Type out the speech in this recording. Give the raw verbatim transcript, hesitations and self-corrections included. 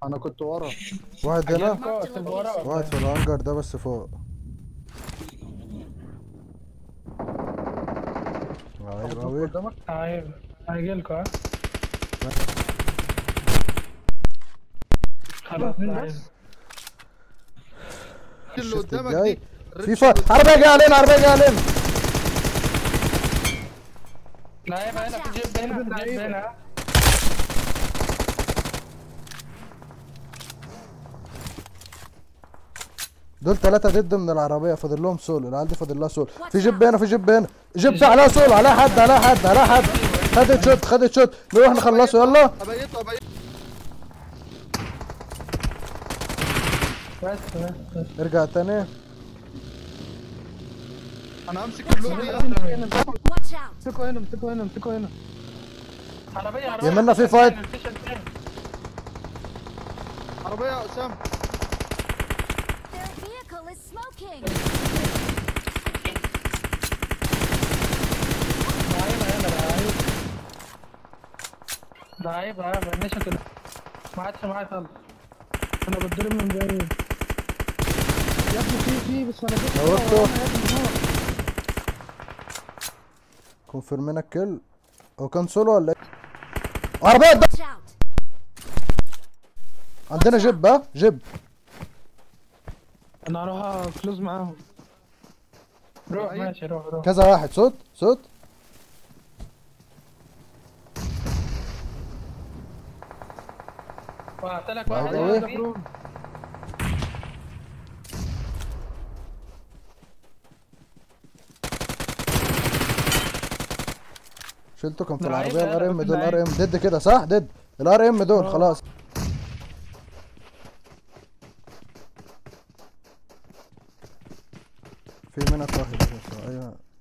انا كنت ورا. واحد هنا، أجيلكوا ورا واحد في الهانجر ده بس فوق. عيب اخد اوي. قدامك. هاي هيجيلكوا ها. خلاص مين تعال. بس؟ اللي الشفت قدامك الجاي دي في ف... عربية جاية علينا، عربية جاية علينا. لعيبة هنا، في جيب هنا، في جيب هنا. دول ثلاثة ضد من العربية، فاضل لهم سولو، العيال دي فاضل لها سولو. في جيب هنا، في جيب هنا، جيب ده عليها سولو، عليها حد، عليها حد، عليها حد. خدت شوت، خدت شوت، نروح نخلصه يلا. ابيته ابيته. بس بس بس. ارجع تاني. انا همسك اللوت دي. Watch out! امسكوا هنا امسكوا هنا امسكوا هنا. عربية عربية. يمنا في فايت. عربيه يا اسام. Their vehicle is smoking! لعيبة هنا، لعيبة. لعيبة لعيبة النشا كده. ما عادش معايا خالص. انا بتضرب من بعيد. يا ابني في في بس انا جبت. موته. كونفيرمينا الكل. هو كان سولو ولا ايه؟ عربية ده. Watch out! عندنا جيب، ها جيب. انا هروح كلوز معاهم. روح ماشي، روح روح. كذا واحد، صوت صوت. وقعتلك واحد واحد أوي. هنا. شلته، كان في لعيبة العربية الار ام يلا، دول، لعيبة. ار ام ضد كده صح؟ ضد الار ام دول خلاص. في منك واحد. ايوه